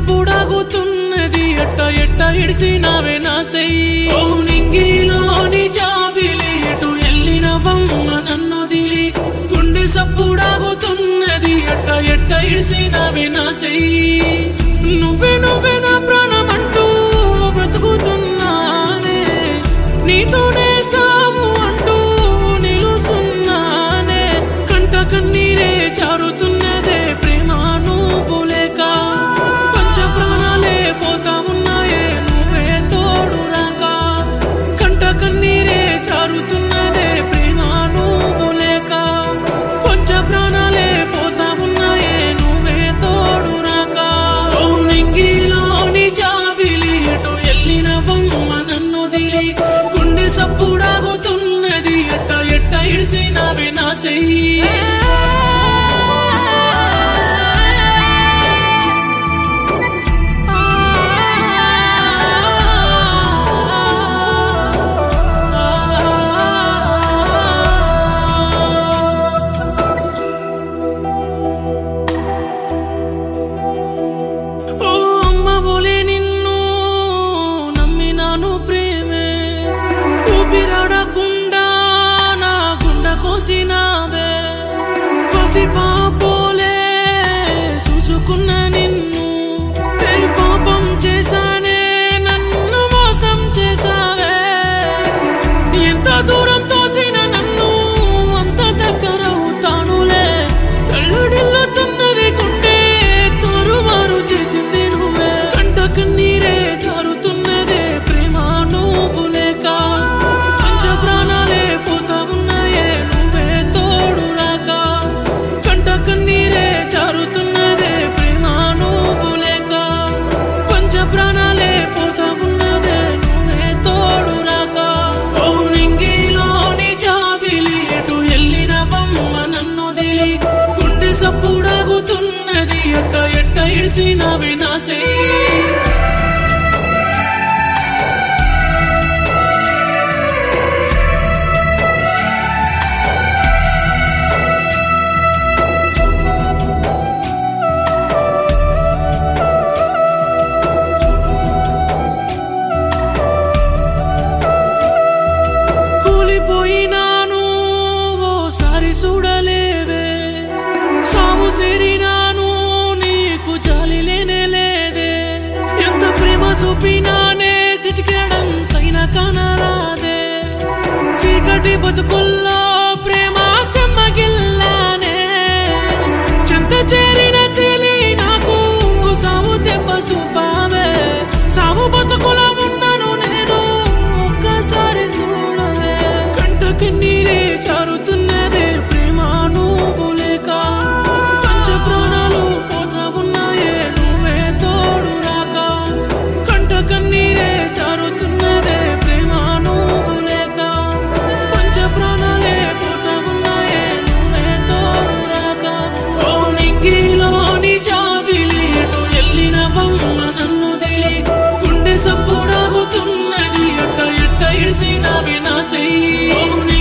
సప్పుడాగుతున్నది ఎట్ట ఎట్ట ఇడిసినావే నా సెయ్యి ఓ నింగిలోని చాబిలి ఎటు ఎల్లినవమ్మ నన్నొదిలి గుండె సప్పుడాగుతున్నది ఎట్ట ఎట్ట ఇడిసినావే నా సెయ్యి నువ్వే నువ్వే నా ప్రాణమంటూ బ్రతుకుతున్నానే నీతోనే సాము అంటూ నిలుసున్నానే కంట కన్నీరే జారుతున్నదే ప్రేమ నువ్వు లేక పంచ ప్రాణాలే పోతా ఉన్నాయే నువ్వే తోడు రాక కంట కన్నీరే జారుతున్నదే ప్రేమ నువ్వు లేక పంచ ప్రాణాలే పోతా ఉన్నాయే నువ్వే తోడు రాక ఓ నింగిలోని చాబిలి ఎటు ఎల్లినవమ్మ నన్నొదిలి గుండె సప్పుడాగుతున్నది ఎట్ట ఎట్ట ఇడిసినావే నా సెయ్యి కోసినావే పసి పాపోలే చూసుకున్న నిన్ను ఏ పాపం చేశానే నన్ను మోసం చేశావే ఎంత దూరం తోసిన నన్ను అంత దగ్గర అవుతానులే తల్లుడిల్లుతున్నది గుండె తారుమారు చేసింది నువ్వే కంట కన్నీరే జారుతున్నదే ప్రేమ నువ్వు లేక పంచ ప్రాణాలే పోతా ఉన్నాయే కన్నీరే జారుతున్నదే ప్రేమ నువ్వు లేక పంచ ప్రాణాలే పోతా ఉన్నదే నువ్వే తోడు రాక ఓ నింగిలోని చాబిలి ఎటు ఎల్లినవమ్మ నన్నొదిలి గుండె సప్పుడాగుతున్నది ఎట్ట ఎట్ట ఇడిసినావే నా సెయ్యి పోయినాను ఓసారి చూడలేవే సాము సేరినాను నీకు జాలి లేనే లేదే ఎంత ప్రేమ చూపినానే సిటికెడంతైనా కనరాదే చీకటి బతుకుల్లో ప్రేమ సెమ్మగిల్లానే చెంత చేరిన చెలి నాకు సాము దెబ్బ చూపావే సాము బతుకుల ఉన్నాను నేను ఒక్కసారి చూడవే కన్నీరే జారుతున్నదే ప్రేమ నువ్వు లేక పంచ ప్రాణాలు పోతా ఉన్నాయే నువ్వే తోడు రాక కంట కన్నీరే జారుతున్నదే ప్రేమ నువ్వు లేక పంచ ప్రాణాలే పోతా ఉన్నాయే నువ్వే తోడు రాక ఓ నింగిలోని చాబిలి ఎటు ఎల్లినవమ్మ నన్నొదిలి గుండె సప్పుడాగుతున్నది ఎట్ట ఎట్ట ఇడిసినావే నా సెయ్యి